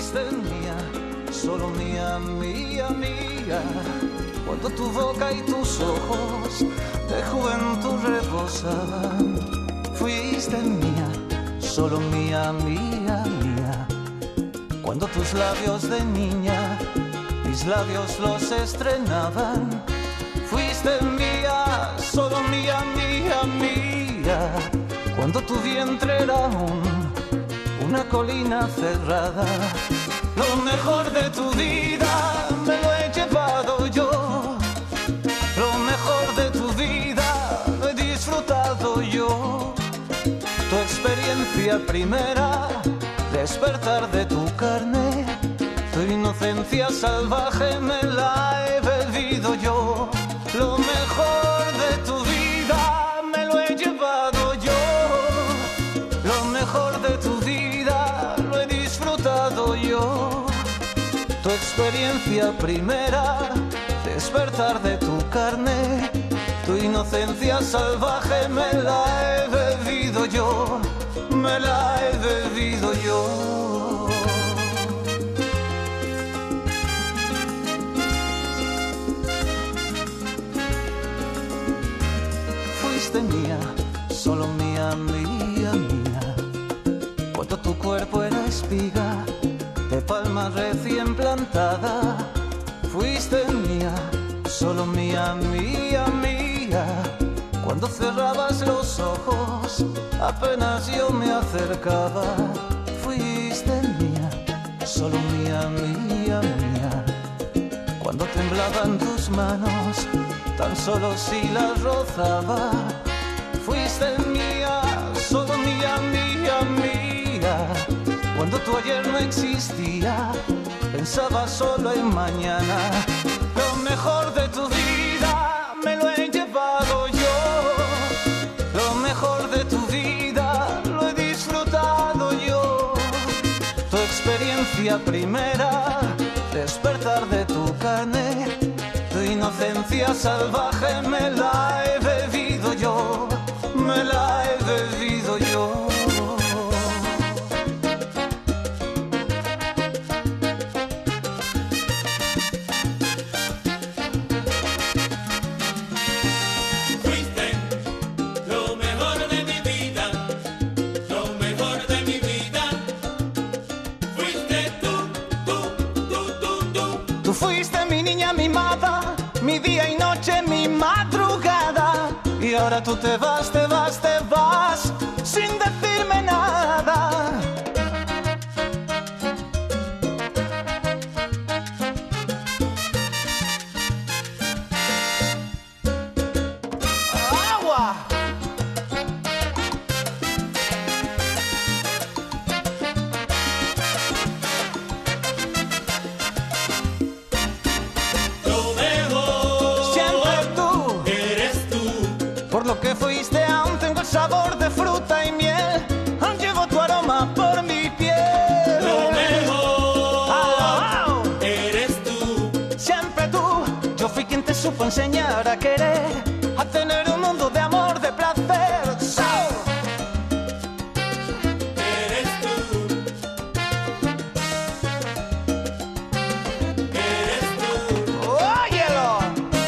fuiste mía, solo mía, mía, mía. Cuando tu boca y tus ojos de juventud rebosaban, fuiste mía, solo mía, mía, mía. Cuando tus labios de niña, mis labios los estrenaban, fuiste mía, solo mía, mía, mía. Cuando tu vientre era una colina cerrada, lo mejor de tu vida me lo he llevado yo. Lo mejor de tu vida lo he disfrutado yo. Tu experiencia primera, despertar de tu carne, tu inocencia salvaje me la he bebido yo. Lo mejor de tu vida me lo he llevado yo. Lo mejor de tu vida lo he disfrutado yo. Tu experiencia primera, despertar de tu carne, tu inocencia salvaje me la he bebido yo. Me la he bebido yo. Fuiste mía, solo mía, mía, mía. Cuando tu cuerpo era espiga de palma recién plantada, fuiste mía, solo mía, mía, mía. Cuando cerrabas los ojos, apenas yo me acercaba, fuiste mía, solo mía, mía, mía. Cuando temblaban tus manos, tan solo si las rozaba, fuiste mía, solo mía, mía, mía. Cuando tu ayer no existía, pensaba solo en mañana. Lo mejor de tu vida me lo he llevado yo. Lo mejor de tu vida lo he disfrutado yo. Tu experiencia primera, despertar de tu carne, tu inocencia salvaje me la he bebido yo. Me la he bebido yo. Mi día y noche, mi madrugada. Y ahora tú te vas, te vas, te vas, sin decirme nada. ¡Agua! Lo que fuiste, aún tengo el sabor de fruta y miel, aún llevo tu aroma por mi piel. Lo mejor eres tú, siempre tú. Yo fui quien te supo enseñar a querer, a tener un mundo de amor, de placer. ¡So! Eres tú, eres tú. ¡Óyelo!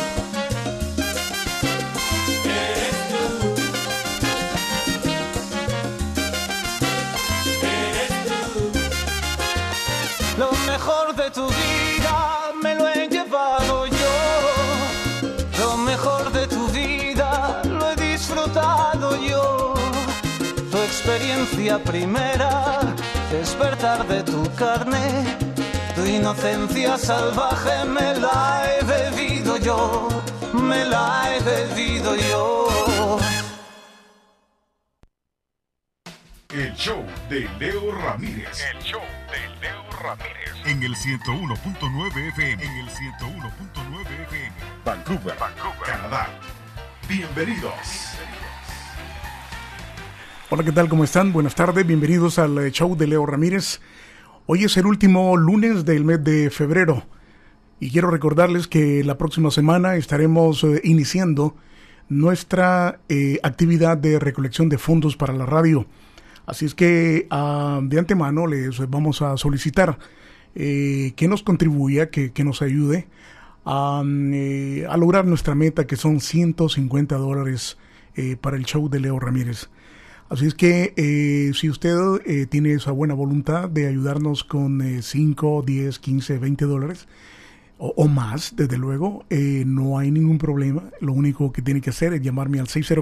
Lo mejor de tu vida me lo he llevado yo. Lo mejor de tu vida lo he disfrutado yo. Tu experiencia primera, despertar de tu carne, tu inocencia salvaje me la he bebido yo. Me la he bebido yo. El show de Leo Ramírez. El show de Leo Ramírez. En el 101.9 FM. En el 101.9 FM. Vancouver, Canadá. Bienvenidos. Hola, ¿qué tal? ¿Cómo están? Buenas tardes. Bienvenidos al show de Leo Ramírez. Hoy es el último lunes del mes de febrero. Y quiero recordarles que la próxima semana estaremos iniciando nuestra actividad de recolección de fondos para la radio. Así es que de antemano les vamos a solicitar que nos contribuya, que nos ayude a lograr nuestra meta, que son $150 para el show de Leo Ramírez. Así es que si usted tiene esa buena voluntad de ayudarnos con 5, 10, 15, $20 o más, desde luego, no hay ningún problema. Lo único que tiene que hacer es llamarme al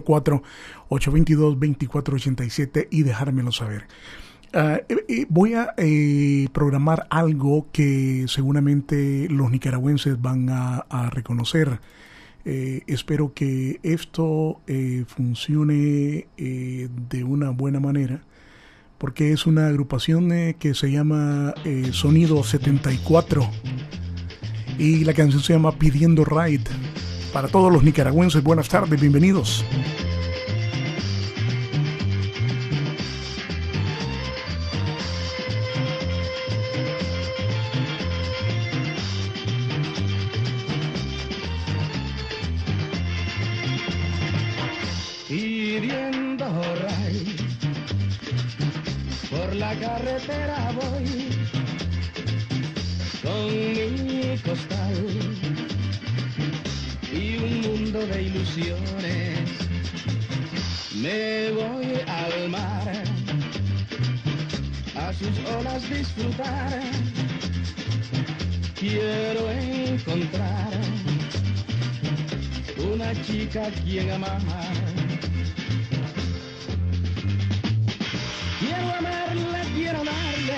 604-822-2487 y dejármelo saber. Voy a programar algo que seguramente los nicaragüenses van a reconocer. Espero que esto funcione de una buena manera, porque es una agrupación que se llama Sonido 74 y la canción se llama Pidiendo Ride. Para todos los nicaragüenses, buenas tardes, bienvenidos. Pidiendo ride, por la carretera voy, con mi costal y un mundo de ilusiones. Me voy al mar, a sus olas disfrutar. Quiero encontrar una chica a quien amar. Quiero amarla, quiero darle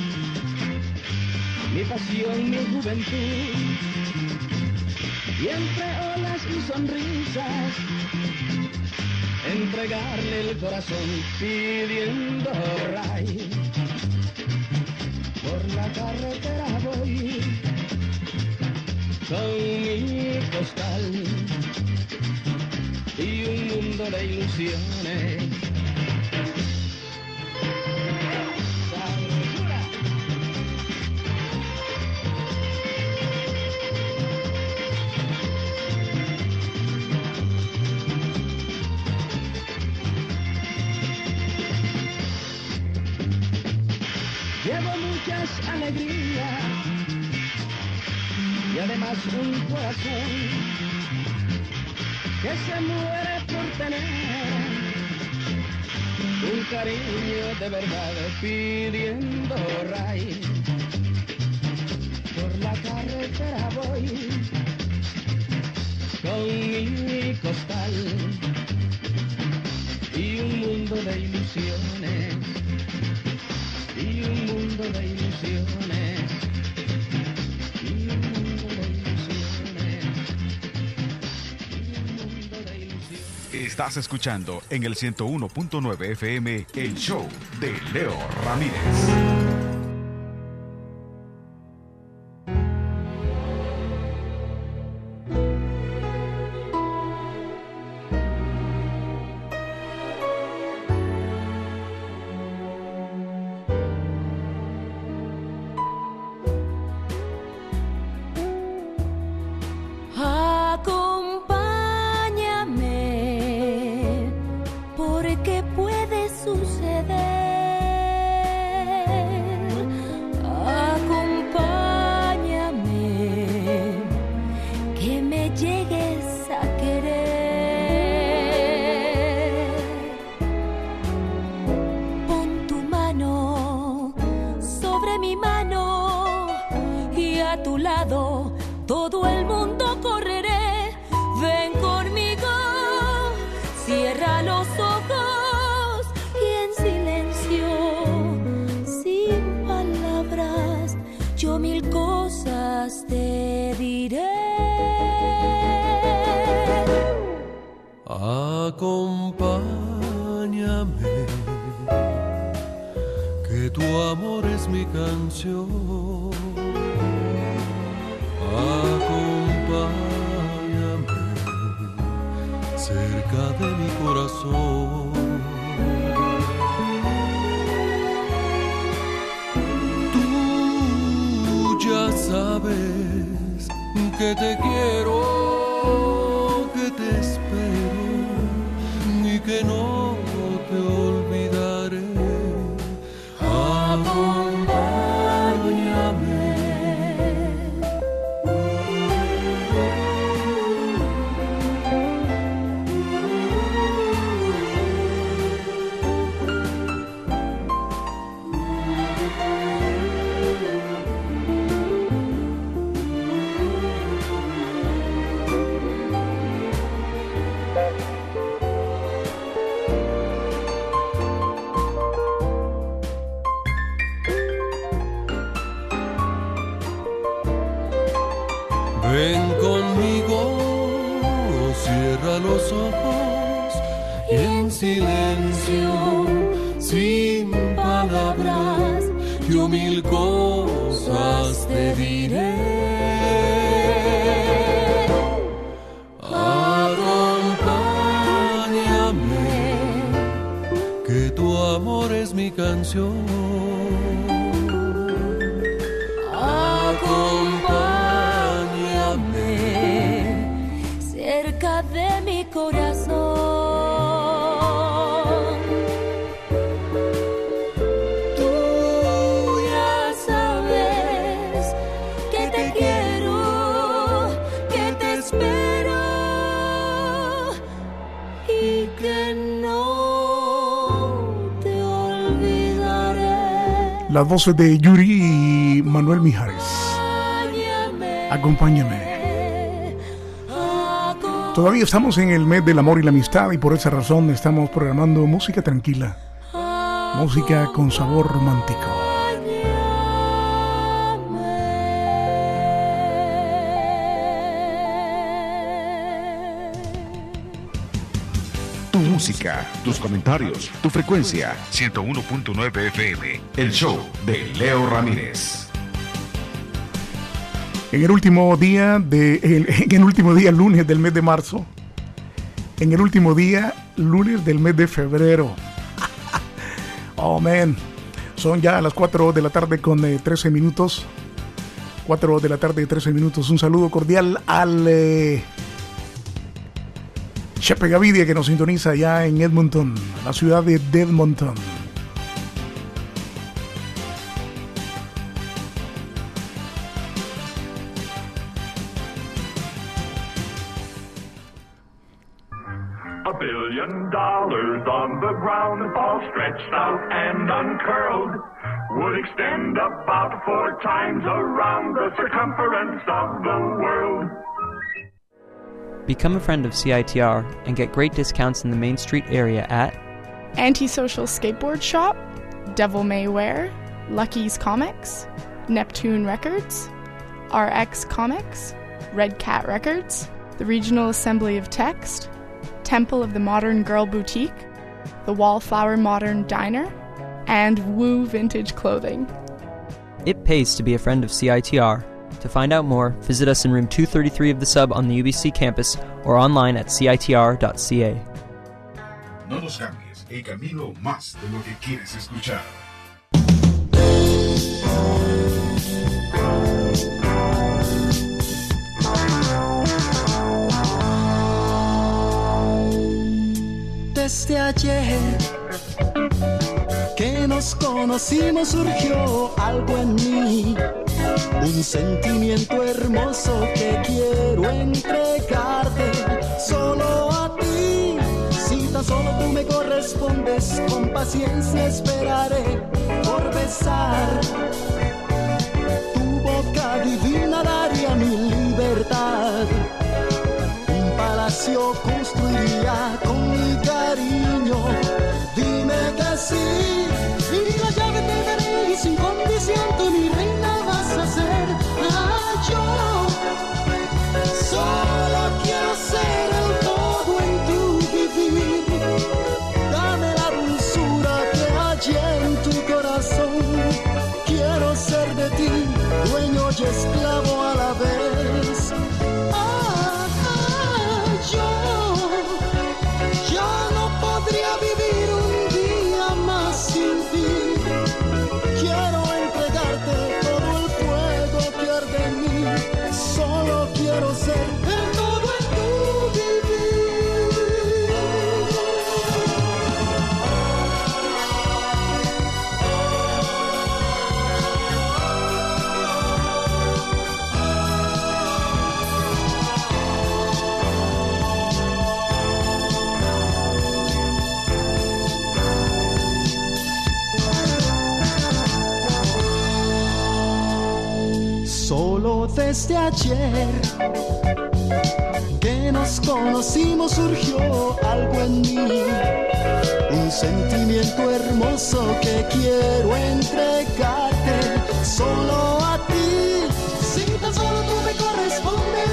mi pasión, mi juventud, y entre olas y sonrisas entregarle el corazón. Pidiendo ride, por la carretera voy, con mi costal y un mundo de ilusiones. Llevo muchas alegrías y además un corazón que se muere por tener un cariño de verdad. Pidiendo ride, por la carretera voy, con mi costal y un mundo de ilusiones. Y un mundo de ilusiones, y un mundo de ilusiones, y un mundo de ilusiones. Estás escuchando en el 101.9 FM el show de Leo Ramírez. Acompáñame, porque puede suceder. Acompáñame, que me llegues a querer. Pon tu mano sobre mi mano y a tu lado todo el mundo correré. Ven conmigo, cierra los ojos y en silencio, sin palabras, yo mil cosas te diré. Acompáñame, que tu amor es mi canción. Acompáñame cerca de mi corazón. Tú ya sabes que te quiero, que te espero y que no te olvidaré. Ven conmigo, cierra los ojos y en silencio, sin palabras, yo mil cosas te diré. Acompáñame, que tu amor es mi canción. Acompáñame cerca de mi corazón. Tú ya sabes que te quiero, que te espero y que no te olvidaré. Las voces de Yuri y Manuel Mijares. Acompáñame. Todavía estamos en el mes del amor y la amistad y por esa razón estamos programando música tranquila, música con sabor romántico. Tu música, tus comentarios, tu frecuencia. 101.9 FM. El show de Leo Ramírez. En el último día lunes del mes de marzo, en el último día lunes del mes de febrero. Oh man, son ya las 4 de la tarde con 13 minutos. 4 de la tarde y 13 minutos. Un saludo cordial al Chepe Gavidia, que nos sintoniza allá en Edmonton, la ciudad de Edmonton. $1 billion on the ground, all stretched out and uncurled, would extend about 4 times around the circumference of the world. Become a friend of CITR and get great discounts in the Main Street area at Antisocial Skateboard Shop, Devil May Wear, Lucky's Comics, Neptune Records, RX Comics, Red Cat Records, the Regional Assembly of Text, Temple of the Modern Girl Boutique, the Wallflower Modern Diner, and Woo Vintage Clothing. It pays to be a friend of CITR. To find out more, visit us in room 233 of the Sub on the UBC campus or online at citr.ca. No nos cambies, el camino más de lo que quieres escuchar. Desde ayer que nos conocimos surgió algo en mí, un sentimiento hermoso que quiero entregarte solo a ti. Si tan solo tú me correspondes, con paciencia esperaré por besar tu boca divina, daría mi libertad. Un palacio construiría con mi cariño. Dime que sí, y la llave te daré y sin condición tú mi reina vas a ser. Yo solo quiero ser el todo en tu vivir. Dame la dulzura que hay en tu corazón. Quiero ser de ti, dueño y esclavo a la vez. Yo no podría vivir un día más sin ti. Quiero entregarte todo el fuego que arde en mí. Solo quiero ser el todo en tu Solo desde ayer que nos conocimos surgió algo en mí, un sentimiento hermoso que quiero entregarte solo a ti. Si tan solo tú me correspondes,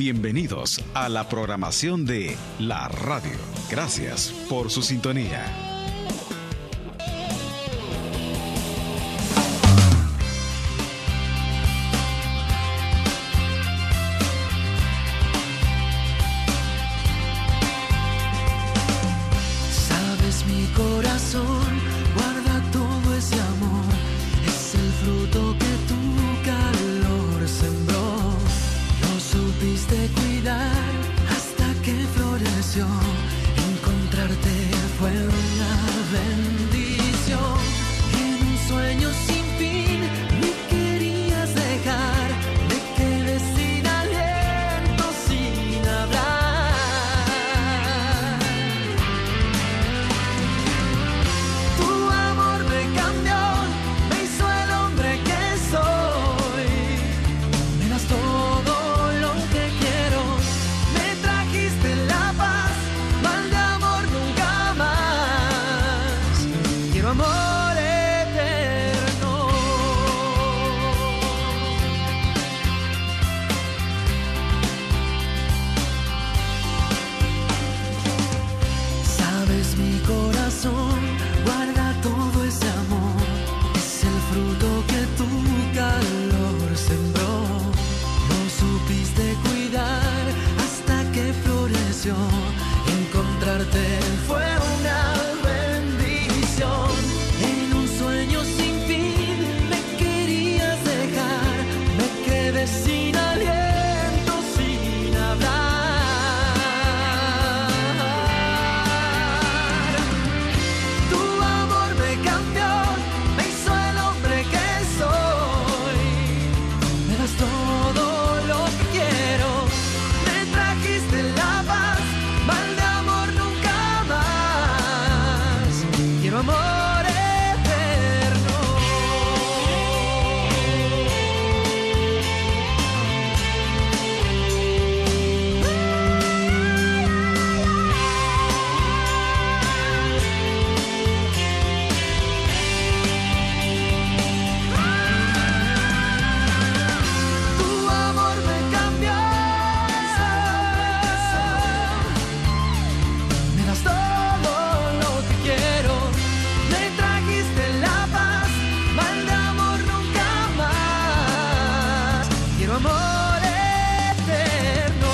Bienvenidos a la programación de la radio. Gracias por su sintonía. Sabes, mi corazón guarda todo ese amor. Es el fruto que tu calor sembró. Lo supiste cuidar hasta que floreció. Encontrarte fue una bendición. En un sueño sin fin me querías dejar. Me quedé sin aliento, sin hablar. Tu amor me cambió, me hizo el hombre que soy. Me das todo lo que quiero, me trajiste la paz, mal de amor nunca más. Quiero amor eterno. Sabes, mi corazón guarda todo ese amor. Es el fruto que tu calor sembró. Lo supiste cuidar hasta que floreció. Encontrarte fue una bendición. En un sueño sin fin me querías dejar. Me quedé sin aliento, sin hablar. Tu amor me cambió, me hizo el hombre que soy. Me das todo lo que quiero, me trajiste la paz, mal de amor nunca más. Quiero amor eterno. Tu amor me cambió, me das todo lo que quiero, me trajiste la paz, mal de amor nunca más. Quiero amor eterno.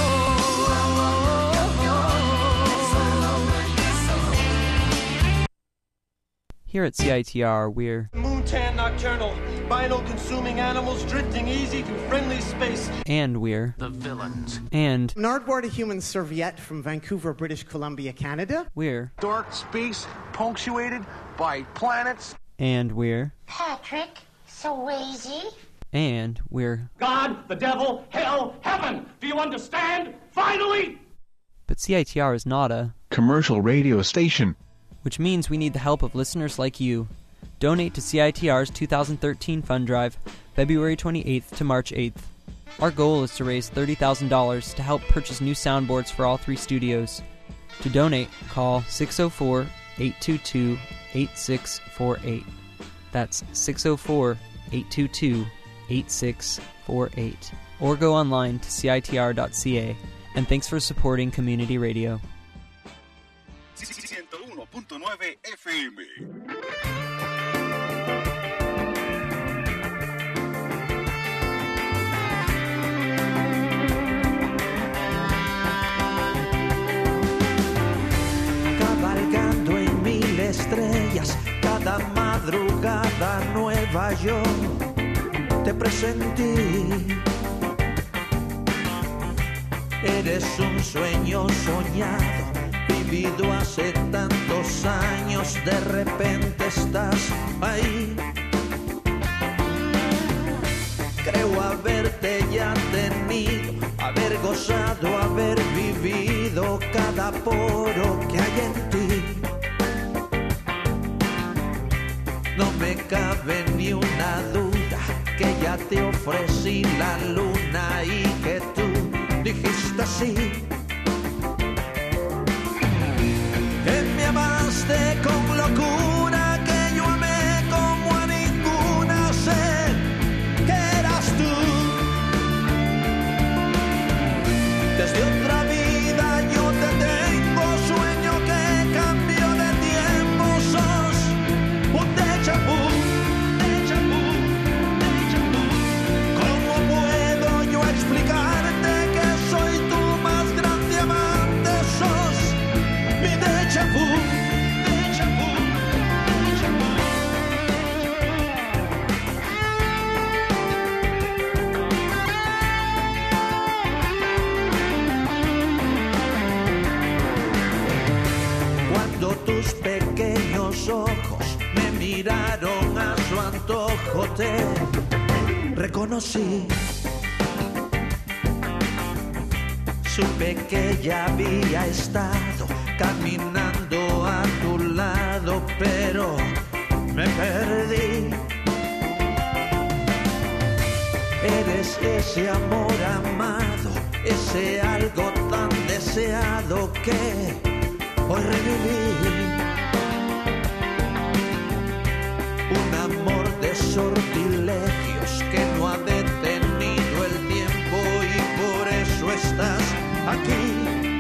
Here at CITR, we're Moontan nocturnal, vinyl-consuming animals drifting easy through friendly space. and we're The villains. and Nardwar, a human serviette from Vancouver, British Columbia, Canada. we're Dark space punctuated by planets. and we're Patrick Swayze. and we're God, the devil, hell, heaven. Do you understand? Finally! but CITR is not a Commercial radio station. which means we need the help of listeners like you. Donate to CITR's 2013 fund drive, February 28th to March 8th. Our goal is to raise $30,000 to help purchase new soundboards for all 3 studios. To donate, call 604-822-8648. That's 604-822-8648. Or go online to CITR.ca. And thanks for supporting community radio. 101.9 FM. Cabalgando en 1000 estrellas, cada madrugada nueva yo te presentí. Eres un sueño soñado, vivido hace tantos años, de repente estás ahí. Creo haberte ya tenido, haber gozado, haber vivido cada poro que hay en ti. No me cabe ni una duda que ya te ofrecí la luna y que tú dijiste sí. Que me amaste con locura, que yo amé como a ninguna, sé que eras tú. tus pequeños ojos me miraron a su antojo, te reconocí. Supe que ya había estado caminando a tu lado, pero me perdí. Eres ese amor amado, ese algo tan deseado que hoy reviví. Un amor de sortilegios que no ha detenido el tiempo y por eso estás aquí.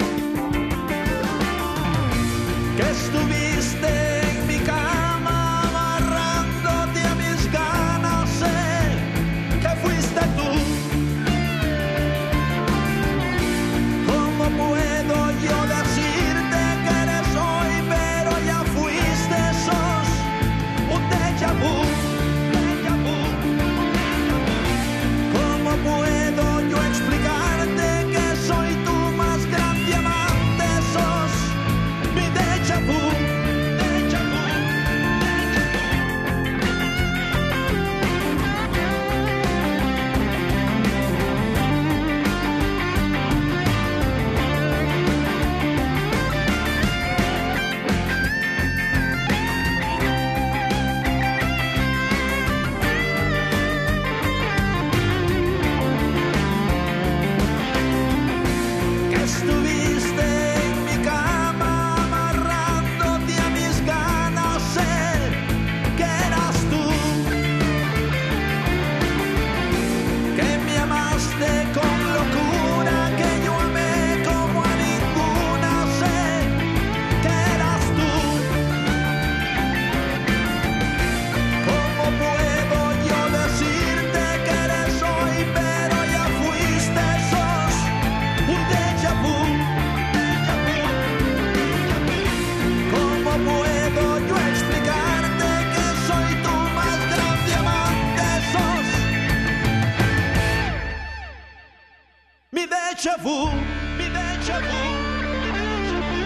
Que estuviste en mi cama amarrándote a mis ganas, sé que fuiste tú. ¿Cómo puedo yo decirte que eres hoy, pero ya fuiste, sos un déjà vu? ¿Cómo puedo yo explicarte que soy tu más grande amante? Sos mi déjà vu, déjà vu, déjà vu. Que estuviste en mi cama amarrándote a mis ganas, sé que eras tú. Que me amaste con locura, que yo amé como a ninguna, sé que eras tú. ¿Cómo puedo yo decirte que eres hoy, pero ya fuiste, sos un déjà vu, déjà vu, déjà vu. ¿Cómo puedo yo explicarte que soy tu más grande amante? Sos mi déjà vu, mi déjà vu, mi déjà vu.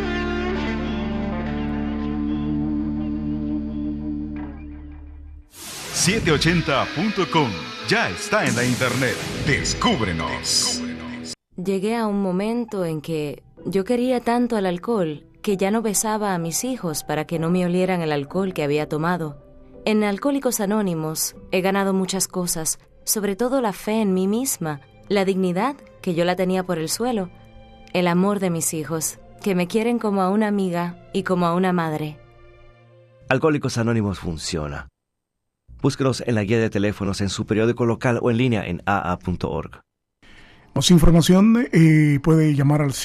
780.com ya está en la internet. Descúbrenos. Llegué a un momento en que yo quería tanto el alcohol que ya no besaba a mis hijos para que no me olieran el alcohol que había tomado. En Alcohólicos Anónimos he ganado muchas cosas, sobre todo la fe en mí misma, la dignidad, que yo la tenía por el suelo, el amor de mis hijos, que me quieren como a una amiga y como a una madre. Alcohólicos Anónimos funciona. Búsquenos en la guía de teléfonos en su periódico local o en línea en aa.org. Más información puede llamar al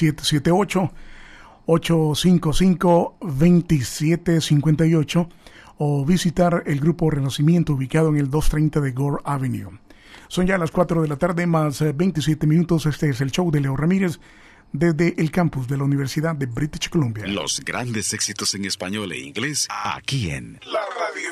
778-855-2758 o visitar el Grupo Renacimiento ubicado en el 230 de Gore Avenue. Son ya las 4 de la tarde más 27 minutos. Este es el show de Leo Ramírez desde el campus de la Universidad de British Columbia. Los grandes éxitos en español e inglés aquí en La Radio.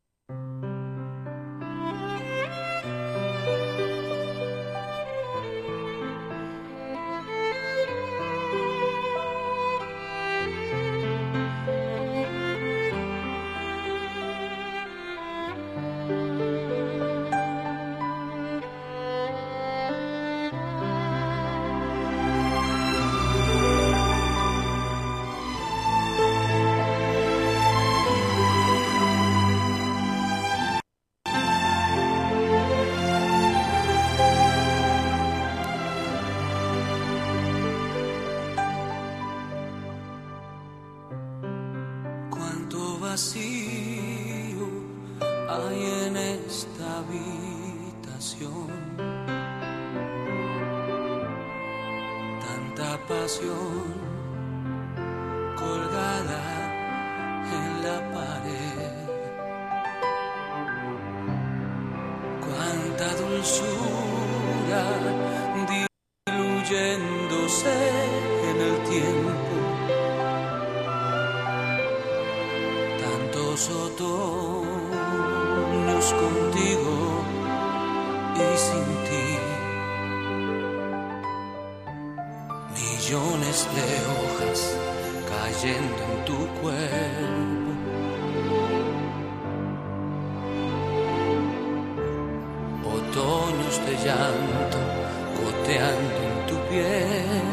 Vacío hay en esta habitación, tanta pasión colgada en la pared, cuánta dulzura diluyéndose en el tiempo. Otoños contigo y sin ti, millones de hojas cayendo en tu cuerpo. Otoños de llanto goteando en tu piel.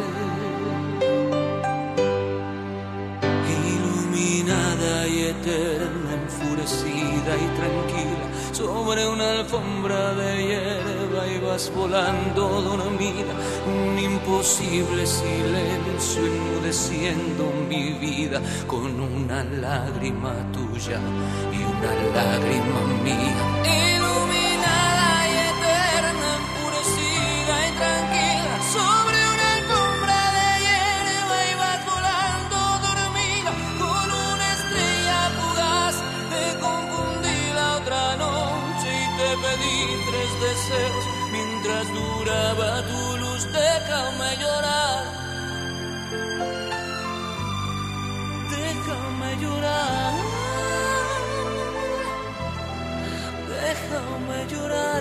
Iluminada y eterna, enfurecida y tranquila, sobre una alfombra de hierba ibas volando dormida. Un imposible silencio enmudeciendo mi vida, con una lágrima tuya y una lágrima mía. Iluminada y eterna, enfurecida y tranquila, sobre una alfombra de hierba ibas volando dormida. Con una estrella fugaz te confundí la otra noche y te pedí 3 deseos. Mientras duraba tu luz, déjame llorar. Déjame llorar. Déjame llorar.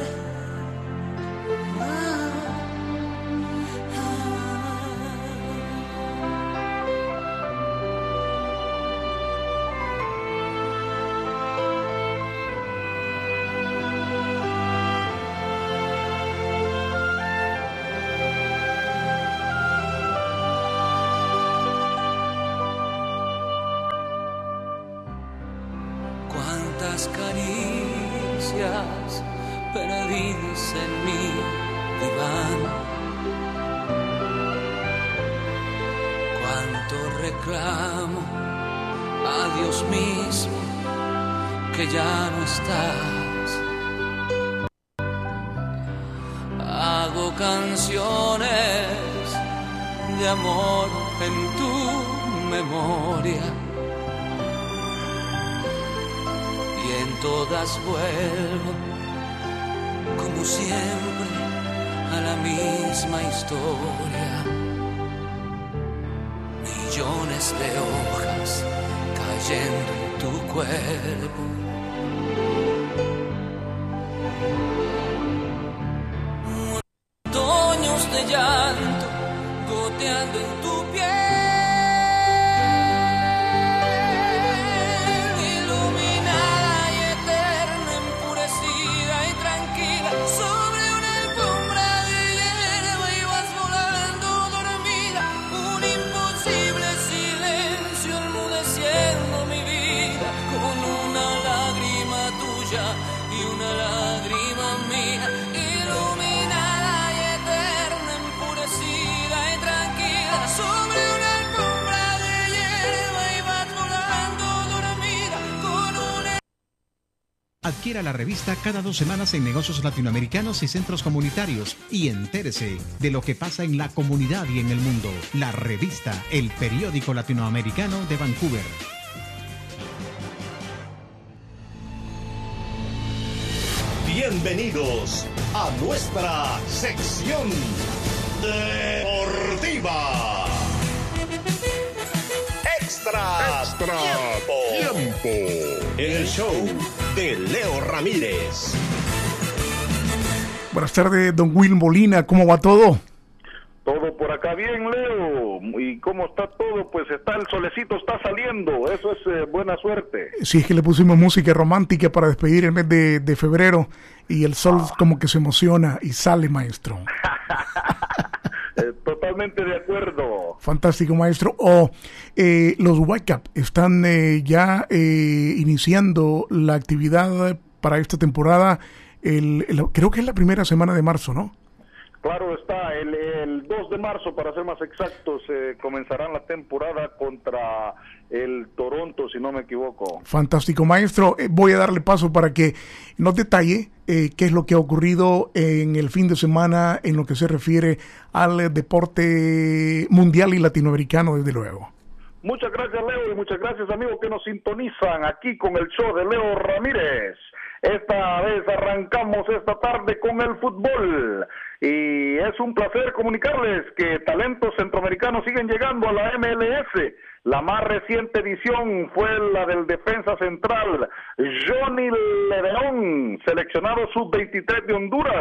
Cuántas caricias perdidas en mi diván, cuánto reclamo a Dios mismo que ya no estás. Hago canciones de amor en tu memoria, y en todas vuelvo, como siempre, a la misma historia. Millones de hojas cayendo en tu cuerpo. Otoños de llanto goteando en tu piel. Adquiera la revista cada 2 semanas en negocios latinoamericanos y centros comunitarios y entérese de lo que pasa en la comunidad y en el mundo. La revista, el periódico latinoamericano de Vancouver. Bienvenidos a nuestra sección deportiva. Extra tiempo. El show de Leo Ramírez. Buenas tardes, don Will Molina, ¿cómo va todo? Todo por acá bien, Leo. ¿Y cómo está todo? Pues está el solecito, está saliendo. Eso es buena suerte. Sí, es que le pusimos música romántica para despedir el mes de febrero y el sol como que se emociona y sale, maestro. Totalmente de acuerdo. Fantástico, maestro. Los Whitecaps están ya iniciando la actividad para esta temporada. Creo que es la primera semana de marzo, ¿no? Claro está, el 2 de marzo, para ser más exactos, comenzarán la temporada contra el Toronto, si no me equivoco. Fantástico, maestro. Voy a darle paso para que nos detalle qué es lo que ha ocurrido en el fin de semana en lo que se refiere al deporte mundial y latinoamericano, desde luego. Muchas gracias, Leo, y muchas gracias, amigos, que nos sintonizan aquí con el show de Leo Ramírez. Esta vez arrancamos esta tarde con el fútbol y es un placer comunicarles que talentos centroamericanos siguen llegando a la MLS. La más reciente edición fue la del defensa central Johnny Leverón, seleccionado sub-23 de Honduras,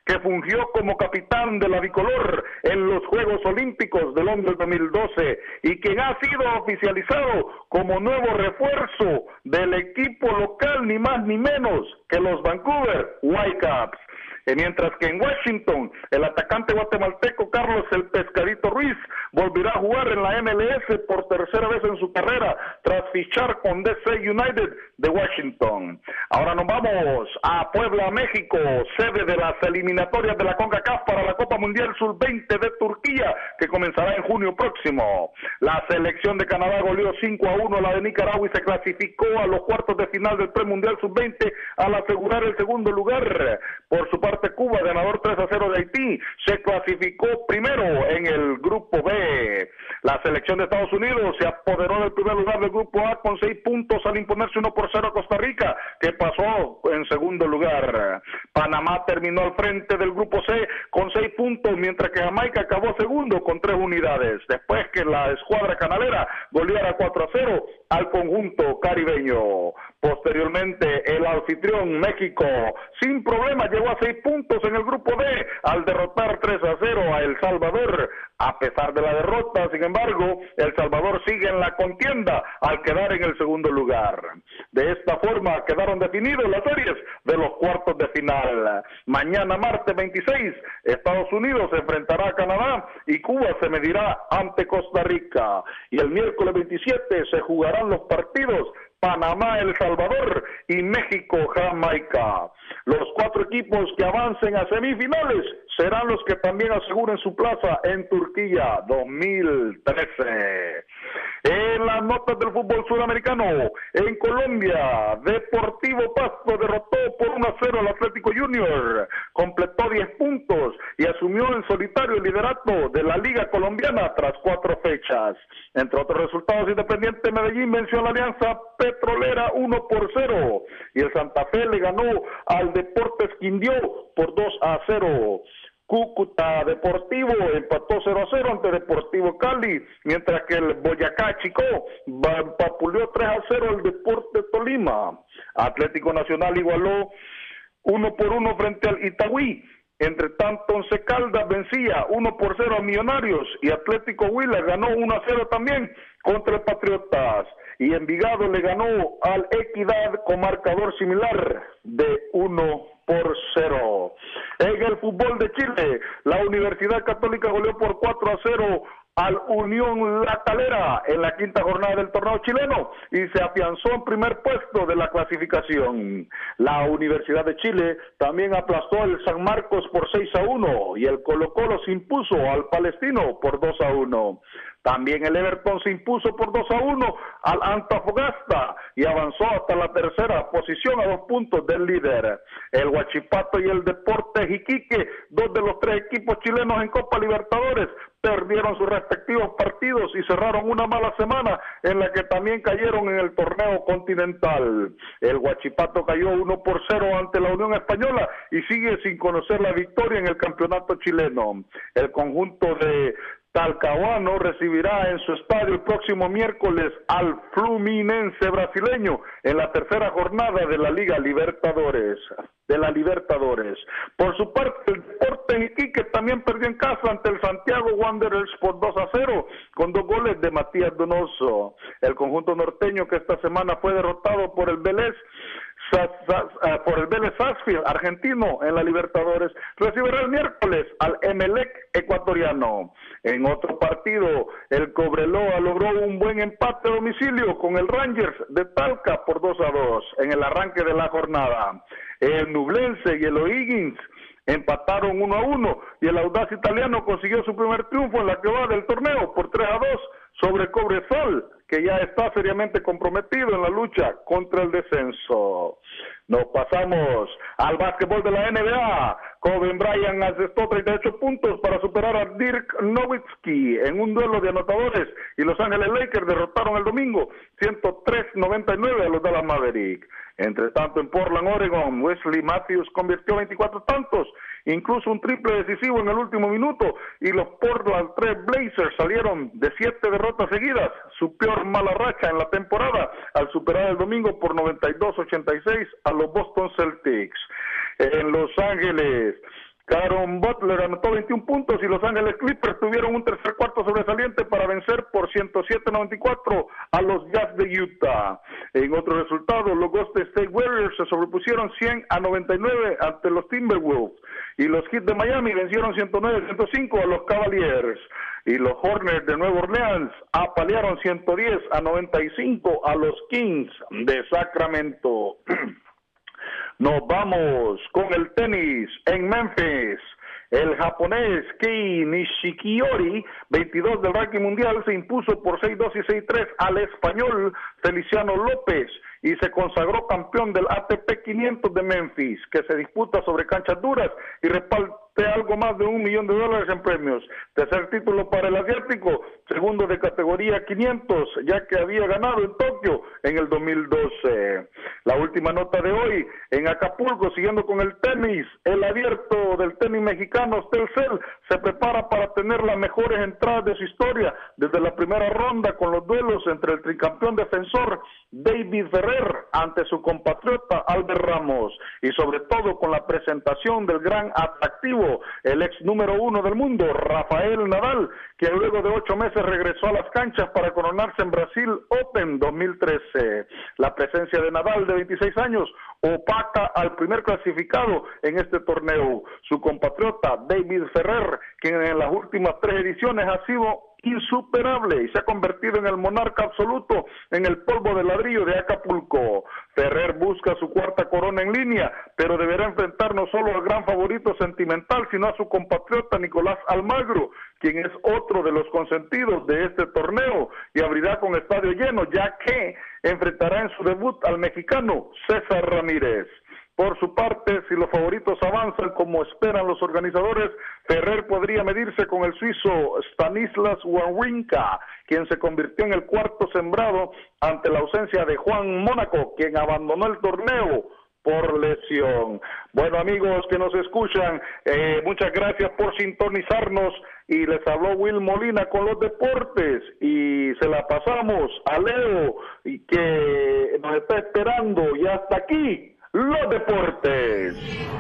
que fungió como capitán de la bicolor en los Juegos Olímpicos de Londres 2012 y quien ha sido oficializado como nuevo refuerzo del equipo local, ni más ni menos que los Vancouver Whitecaps. Mientras que en Washington, el atacante guatemalteco Carlos el Pescadito Ruiz volverá a jugar en la MLS por tercera vez en su carrera tras fichar con DC United de Washington. Ahora nos vamos a Puebla, México, sede de las eliminatorias de la CONCACAF para la Copa Mundial Sub-20 de Turquía, que comenzará en junio próximo. La selección de Canadá goleó 5-1 a la de Nicaragua y se clasificó a los cuartos de final del Premundial Sub-20 al asegurar el segundo lugar. Por su parte, Cuba, ganador 3-0 de Haití, se clasificó primero en el Grupo B. La selección de Estados Unidos se apoderó del primer lugar del Grupo A con 6 puntos al imponerse 1-0 a Costa Rica, que pasó en segundo lugar. Panamá terminó al frente del Grupo C con 6 puntos, mientras que Jamaica acabó segundo con 3 unidades, después que la escuadra canalera goleara 4-0 al conjunto caribeño. Posteriormente, el anfitrión México, sin problema, llegó a 6 puntos en el Grupo D al derrotar 3-0 a El Salvador. A pesar de la derrota, sin embargo, El Salvador sigue en la contienda al quedar en el segundo lugar. De esta forma quedaron definidos las series de los cuartos de final. Mañana, martes 26, Estados Unidos se enfrentará a Canadá y Cuba se medirá ante Costa Rica. Y el miércoles 27 se jugarán los partidos Panamá, El Salvador y México, Jamaica. Los 4 equipos que avancen a semifinales serán los que también aseguren su plaza en Turquía 2013. En las notas del fútbol sudamericano, en Colombia, Deportivo Pasto derrotó por 1-0 al Atlético Junior, completó 10 puntos y asumió en solitario el liderato de la Liga Colombiana tras 4 fechas. Entre otros resultados, Independiente Medellín venció a la Alianza Petrolera 1-0 y el Santa Fe le ganó al Deportes Quindío por 2-0. Cúcuta Deportivo empató 0-0 ante Deportivo Cali, mientras que el Boyacá Chicó vapuleó 3-0 al Deporte Tolima. Atlético Nacional igualó 1-1 frente al Itagüí. Entre tanto, Once Caldas vencía 1-0 a Millonarios y Atlético Huila ganó 1-0 también contra el Patriotas. Y Envigado le ganó al Equidad con marcador similar de 1-0. En el fútbol de Chile, la Universidad Católica goleó por 4-0 al Unión La Calera en la 5ª jornada del torneo chileno y se afianzó en primer puesto de la clasificación. La Universidad de Chile también aplastó al San Marcos por 6-1 y el Colo-Colo se impuso al Palestino por 2-1. También el Everton se impuso por 2-1 al Antofagasta y avanzó hasta la tercera posición a 2 puntos del líder. El Huachipato y el Deportes Iquique, 2 de los 3 equipos chilenos en Copa Libertadores, perdieron sus respectivos partidos y cerraron una mala semana en la que también cayeron en el torneo continental. El Huachipato cayó 1-0 ante la Unión Española y sigue sin conocer la victoria en el campeonato chileno. El conjunto de Talcahuano recibirá en su estadio el próximo miércoles al Fluminense brasileño en la tercera jornada de la Liga Libertadores. Por su parte, el Deportes Iquique también perdió en casa ante el Santiago Wanderers por 2-0 con 2 goles de Matías Donoso. El conjunto norteño, que esta semana fue derrotado por el Vélez Sarsfield argentino en la Libertadores, recibirá el miércoles al Emelec ecuatoriano. En otro partido, el Cobreloa logró un buen empate a domicilio con el Rangers de Talca por 2-2 en el arranque de la jornada. El Nublense y el O'Higgins empataron 1-1 y el Audaz italiano consiguió su primer triunfo en la que va del torneo por 3-2 sobre Cobresal, que ya está seriamente comprometido en la lucha contra el descenso. Nos pasamos al básquetbol de la NBA. Kobe Bryant asestó 38 puntos para superar a Dirk Nowitzki en un duelo de anotadores y Los Ángeles Lakers derrotaron el domingo 103-99 a los Dallas Mavericks. Entre tanto, en Portland, Oregon, Wesley Matthews convirtió 24 tantos, incluso un triple decisivo en el último minuto, y los Portland Trail Blazers salieron de 7 derrotas seguidas, su peor mala racha en la temporada, al superar el domingo por 92-86 a los Boston Celtics. En Los Ángeles, Caron Butler anotó 21 puntos y Los Ángeles Clippers tuvieron un tercer cuarto sobresaliente para vencer por 107-94 a los Jazz de Utah. En otro resultado, los Golden State Warriors se sobrepusieron 100-99 ante los Timberwolves y los Heat de Miami vencieron 109-105 a los Cavaliers. Y los Hornets de Nueva Orleans apalearon 110-95 a los Kings de Sacramento. Nos vamos con el tenis en Memphis. El japonés Kei Nishikori, 22 del ranking mundial, se impuso por 6-2 y 6-3 al español Feliciano López y se consagró campeón del ATP 500 de Memphis, que se disputa sobre canchas duras y reparte algo más de $1 millón en premios. Tercer título para el asiático, segundo de categoría 500, ya que había ganado en Tokio en el 2012. La última nota de hoy, en Acapulco, siguiendo con el tenis, el abierto del tenis mexicano Telcel se prepara para tener las mejores entradas de su historia desde la primera ronda con los duelos entre el tricampeón defensor David Ferrer ante su compatriota Albert Ramos y sobre todo con la presentación del gran atractivo, el ex número 1 del mundo, Rafael Nadal, que luego de 8 meses regresó a las canchas para coronarse en Brasil Open 2013. La presencia de Nadal, de 26 años, opaca al primer clasificado en este torneo, su compatriota David Ferrer, quien en las últimas 3 ediciones ha sido insuperable y se ha convertido en el monarca absoluto en el polvo de ladrillo de Acapulco. Ferrer busca su cuarta corona en línea, pero deberá enfrentar no solo al gran favorito sentimental, sino a su compatriota Nicolás Almagro, quien es otro de los consentidos de este torneo y abrirá con estadio lleno, ya que enfrentará en su debut al mexicano César Ramírez. Por su parte, si los favoritos avanzan como esperan los organizadores, Ferrer podría medirse con el suizo Stanislas Wawrinka, quien se convirtió en el cuarto sembrado ante la ausencia de Juan Mónaco, quien abandonó el torneo por lesión. Bueno, amigos que nos escuchan, muchas gracias por sintonizarnos y les habló Will Molina con los deportes y se la pasamos a Leo y que nos está esperando y hasta aquí los deportes.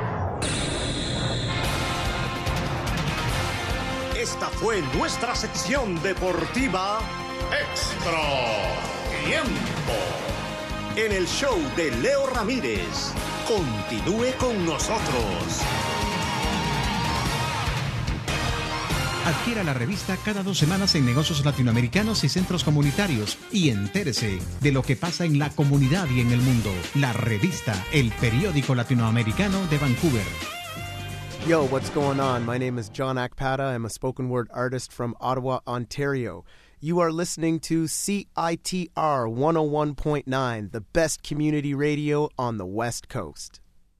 Esta fue nuestra sección deportiva Extra Tiempo en el show de Leo Ramírez. Continúe con nosotros. Adquiera la revista cada 2 semanas en negocios latinoamericanos y centros comunitarios y entérese de lo que pasa en la comunidad y en el mundo. La revista, el periódico latinoamericano de Vancouver. Yo, what's going on? My name is John Akpata. I'm a spoken word artist from Ottawa, Ontario. You are listening to CITR 101.9, the best community radio on the West Coast.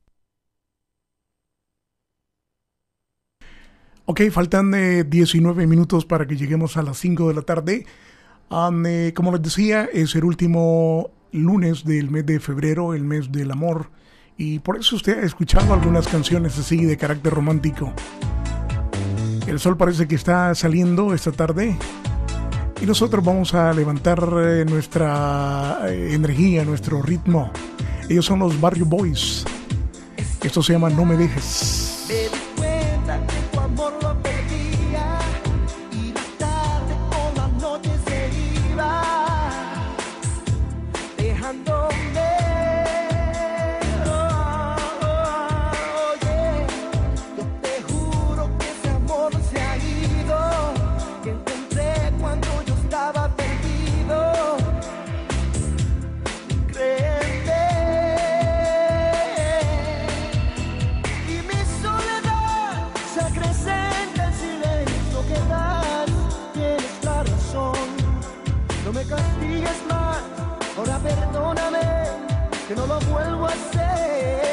Ok, faltan 19 minutos para que lleguemos a las 5 de la tarde. Como les decía, es el último lunes del mes de febrero, el mes del amor. Y por eso usted ha escuchado algunas canciones así de carácter romántico. El sol parece que está saliendo esta tarde. Y nosotros vamos a levantar nuestra energía, nuestro ritmo. Ellos son los Barrio Boys. Esto se llama No Me Dejes. Amor lo perdía y la tarde con la noche se iba dejándome. Oye, yo te juro que ese amor se ha ido, que encontré cuando yo estaba perdido. Créeme. Y mi soledad se acrecenta el silencio que das. Tienes la razón, no me castigues más. Ahora perdóname, que no lo vuelvo a hacer.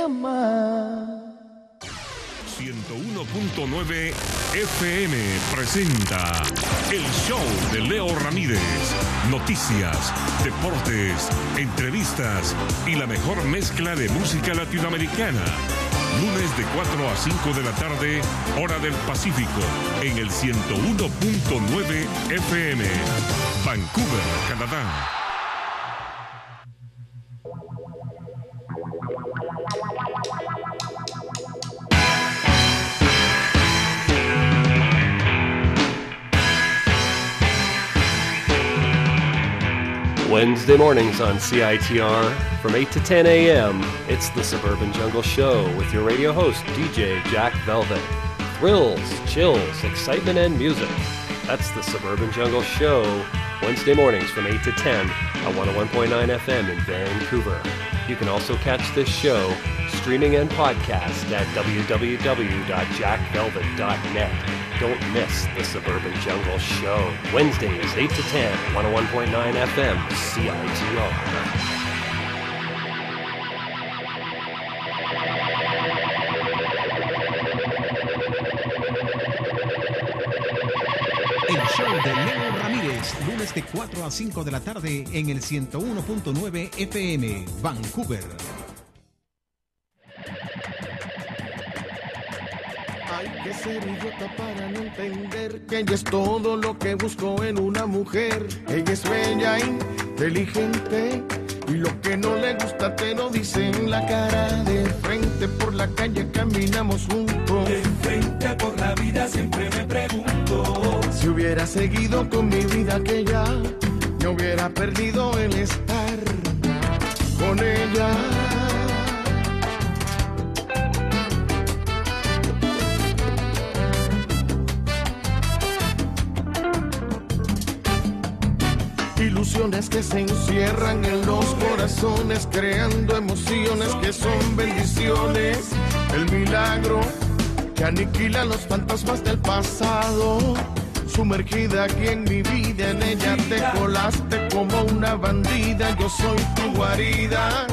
llama. 101.9 FM presenta el show de Leo Ramírez. Noticias, deportes, entrevistas y la mejor mezcla de música latinoamericana. Lunes de 4 a 5 de la tarde, hora del Pacífico, en el 101.9 FM, Vancouver, Canadá. Wednesday mornings on CITR from 8 to 10 a.m. It's the Suburban Jungle Show with your radio host, DJ Jack Velvet. Thrills, chills, excitement, and music. That's the Suburban Jungle Show, Wednesday mornings from 8 to 10 at 101.9 FM in Vancouver. You can also catch this show streaming and podcast at www.jackvelvet.net. Don't miss the Suburban Jungle Show. Wednesdays, 8 to 10, 101.9 FM, CITR. El show de Leo Ramírez, lunes de 4 a 5 de la tarde en el 101.9 FM, Vancouver. Hay que ser idiota para no entender que ella es todo lo que busco en una mujer. Ella es bella, inteligente, y lo que no le gusta te lo dice en la cara. De frente por la calle caminamos juntos. De frente por la vida siempre me pregunto si hubiera seguido con mi vida aquella, me hubiera perdido el estar con ella. Ilusiones que se encierran en los corazones, creando emociones que son bendiciones. El milagro que aniquila los fantasmas del pasado. Sumergida aquí en mi vida, en ella te colaste como una bandida. Yo soy tu guarida.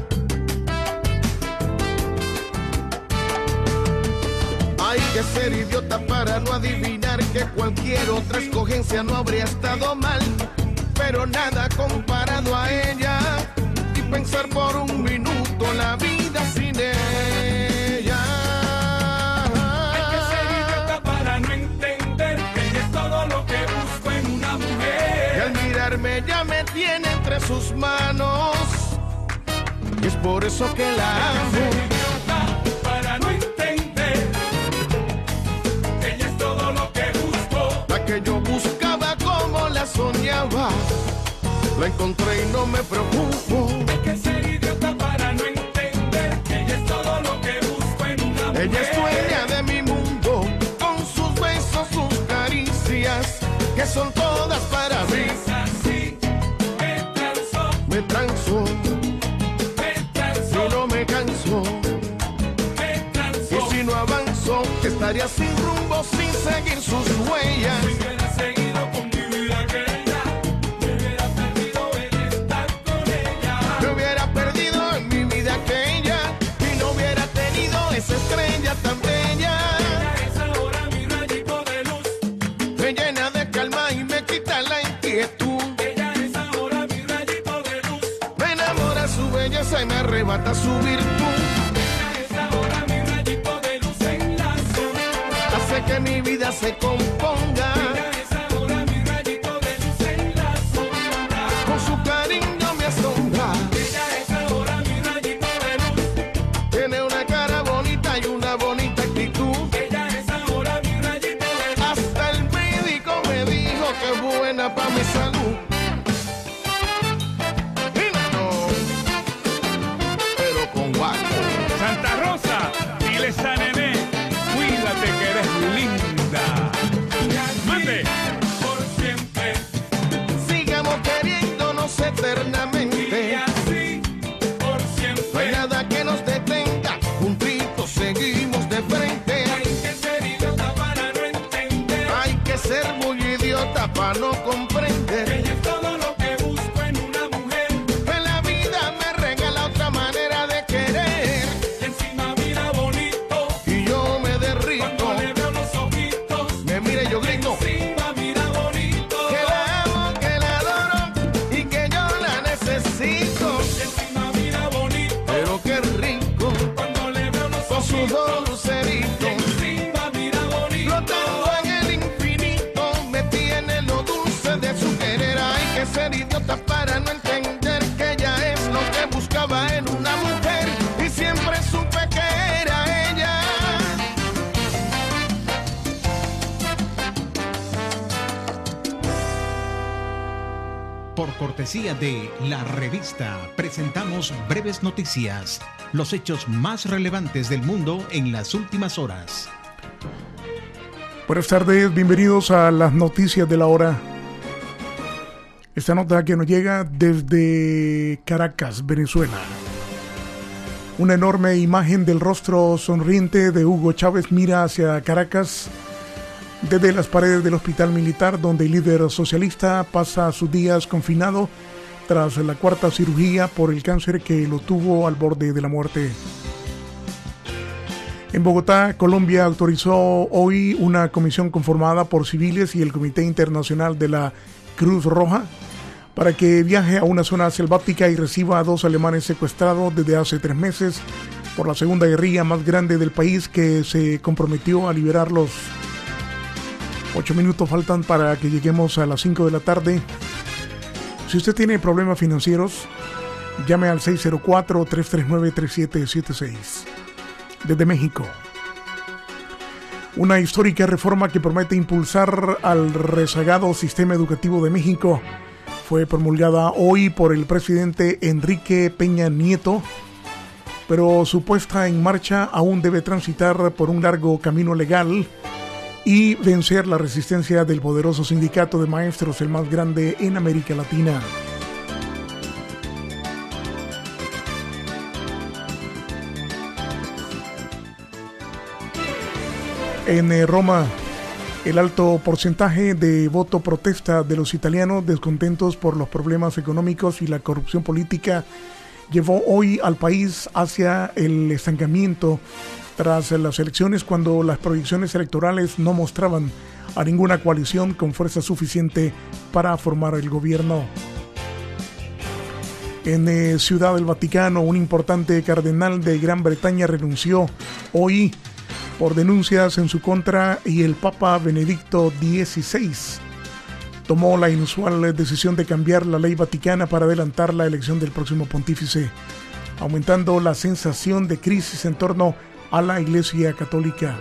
Hay que ser idiota para no adivinar que cualquier otra escogencia no habría estado mal. Pero nada comparado a ella, y pensar por un minuto la vida sin ella. Hay que ser idiota para no entender que ella es todo lo que busco en una mujer. Y al mirarme ya me tiene entre sus manos, y es por eso que la amo. Hay que ser idiota para no entender que ella es todo lo que busco. La que yo buscaba como la soñaba, la encontré y no me preocupo. Hay que ser idiota para no entender que ella es todo lo que busco en una mujer. Ella es dueña de mi mundo, con sus besos, sus caricias, que son todas para mí. Es así, me transo, me transo, y no me canso, me transo. Y si no avanzo, estaría sin rumbo, sin seguir sus huellas. Si hubiera seguido con mi vida aquella, me hubiera perdido el estar con ella. Me hubiera perdido en mi vida aquella, y no hubiera tenido esa estrella tan bella. Ella es ahora mi rayito de luz, me llena de calma y me quita la inquietud. ella es ahora mi rayito de luz, Me enamora su belleza y me arrebata su virtud. ella es ahora mi rayito de luz en la sombra. Hace que mi vida se componga, Ella es ahora mi rayito de luz en la sombra. con su cariño me asombra. Ella es ahora mi rayito de luz, Tiene una cara bonita y una bonita actitud. ella es ahora mi rayito de luz. Hasta el médico me dijo que es buena para mi salud. Y no, pero con guaco. Santa Rosa, dile esa nené, cuídate que eres linda. Mande. Por siempre, Sigamos queriéndonos eternamente. y así, por No hay siempre. nada que nos detenga, juntitos seguimos de frente. Hay que ser idiota para no entender. Hay que ser muy idiota para no comprender. Ella es todo lo que busco en una mujer. En la vida me regala otra manera de querer. Y ojos luceritos. Encima mira bonito. Flotando en el infinito, me tiene lo dulce de su querer. Hay que ser idiota para no entender que ella es lo que buscaba en una mujer. Y siempre supe que era ella. Por cortesía de La Revista, presentamos breves noticias, los hechos más relevantes del mundo en las últimas horas. Buenas tardes, bienvenidos a las noticias de la hora. Esta nota que nos llega desde Caracas, Venezuela. Una enorme imagen del rostro sonriente de Hugo Chávez mira hacia Caracas desde las paredes del hospital militar, donde el líder socialista pasa sus días confinado tras la cuarta cirugía por el cáncer que lo tuvo al borde de la muerte. En Bogotá, Colombia autorizó hoy una comisión conformada por civiles y el Comité Internacional de la Cruz Roja para que viaje a una zona selvática y reciba a 2 alemanes secuestrados desde hace 3 meses por la segunda guerrilla más grande del país, que se comprometió a liberarlos. 8 minutos faltan para que lleguemos a las 5 de la tarde. Si usted tiene problemas financieros, llame al 604-339-3776. Desde México, una histórica reforma que promete impulsar al rezagado sistema educativo de México fue promulgada hoy por el presidente Enrique Peña Nieto, pero su puesta en marcha aún debe transitar por un largo camino legal y vencer la resistencia del poderoso sindicato de maestros, el más grande en América Latina. En Roma, el alto porcentaje de voto protesta de los italianos descontentos por los problemas económicos y la corrupción política llevó hoy al país hacia el estancamiento tras las elecciones, cuando las proyecciones electorales no mostraban a ninguna coalición con fuerza suficiente para formar el gobierno. En Ciudad del Vaticano, un importante cardenal de Gran Bretaña renunció hoy por denuncias en su contra, y el Papa Benedicto XVI tomó la inusual decisión de cambiar la ley vaticana para adelantar la elección del próximo pontífice, aumentando la sensación de crisis en torno a la Iglesia Católica.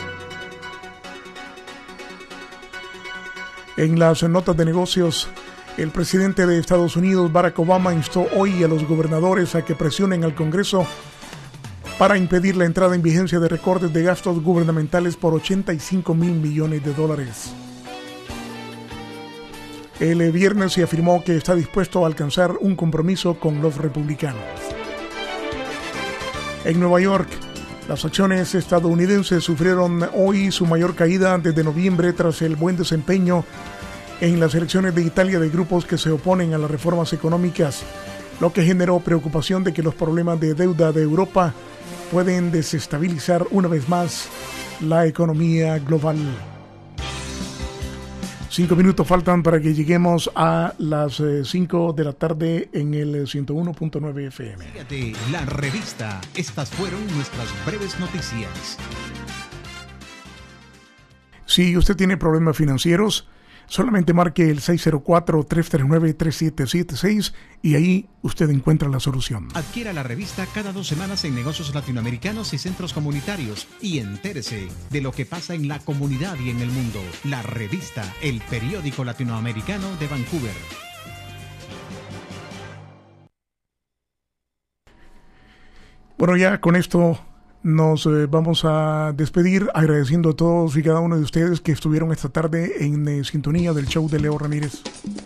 En las notas de negocios, el presidente de Estados Unidos, Barack Obama, instó hoy a los gobernadores a que presionen al Congreso para impedir la entrada en vigencia de recortes de gastos gubernamentales por $85 mil millones. El viernes se afirmó que está dispuesto a alcanzar un compromiso con los republicanos. En Nueva York, las acciones estadounidenses sufrieron hoy su mayor caída desde noviembre tras el buen desempeño en las elecciones de Italia de grupos que se oponen a las reformas económicas, lo que generó preocupación de que los problemas de deuda de Europa pueden desestabilizar una vez más la economía global. 5 minutos faltan para que lleguemos a las 5 de la tarde en el 101.9 FM. De La Revista, estas fueron nuestras breves noticias. Si usted tiene problemas financieros, solamente marque el 604-339-3776 y ahí usted encuentra la solución. Adquiera la revista cada 2 semanas en negocios latinoamericanos y centros comunitarios y entérese de lo que pasa en la comunidad y en el mundo. La Revista, el periódico latinoamericano de Vancouver. Bueno, ya con esto nos vamos a despedir agradeciendo a todos y cada uno de ustedes que estuvieron esta tarde en sintonía del show de Leo Ramírez.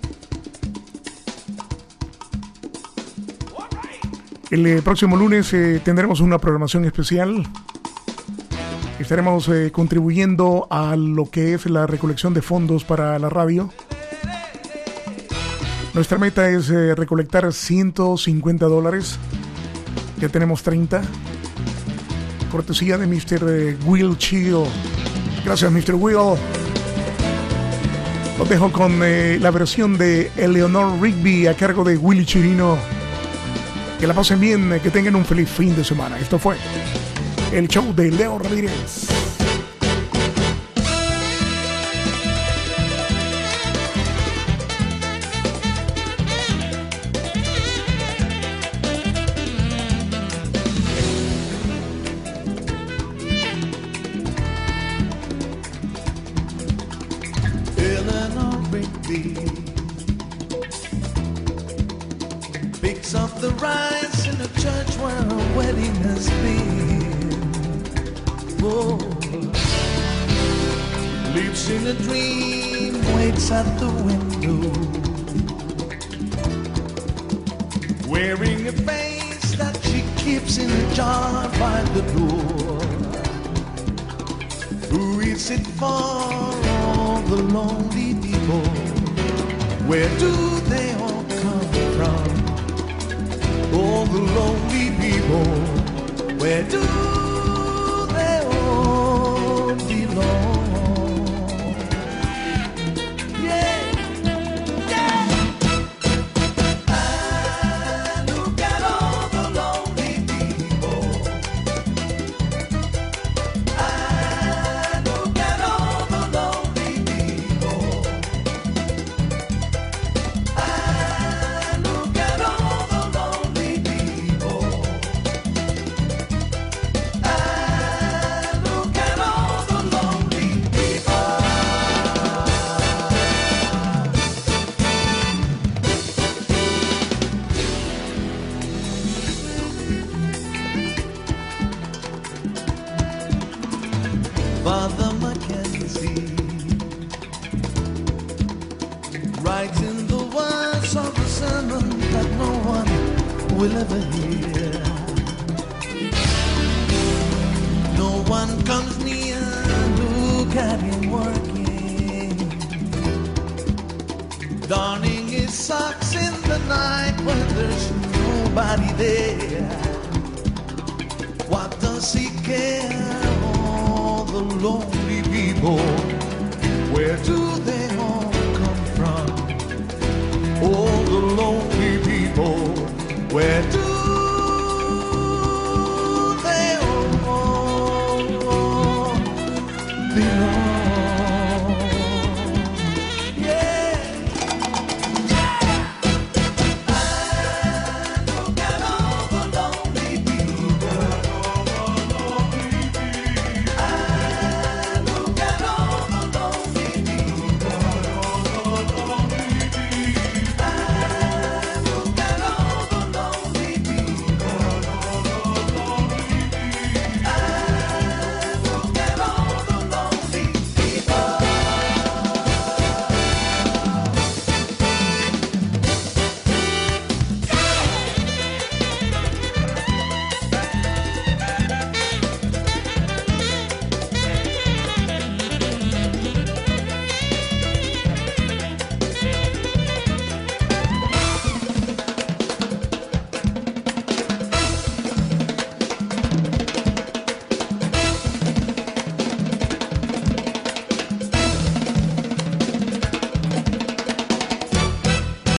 El próximo lunes tendremos una programación especial. Estaremos contribuyendo a lo que es la recolección de fondos para la radio. Nuestra meta es recolectar $150. Ya tenemos 30. Cortesía de Mr. Will Chill. Gracias, Mr. Will. Los dejo con la versión de Eleanor Rigby a cargo de Willy Chirino. Que la pasen bien, que tengan un feliz fin de semana. Esto fue el show de Leo Ramírez. Eleanor Rigby picks up the rice in a church where a wedding has been. Oh, lives in a dream, waits at the window, wearing a face that she keeps in a jar by the door. Who is it for all the lonely people? Where do they all come from? All the lonely people, where do they all belong? Yeah, yeah. I look at all the lonely people. I look at all the lonely people. I look at all the lonely people. I look at all the lonely people. Father Mackenzie writes in the words of a sermon that no one will ever hear. No one comes near, look at him working, darning his socks in the night when there's nobody there. What does he care? All the lonely people, where do they all come from? All the lonely people, where do they all belong?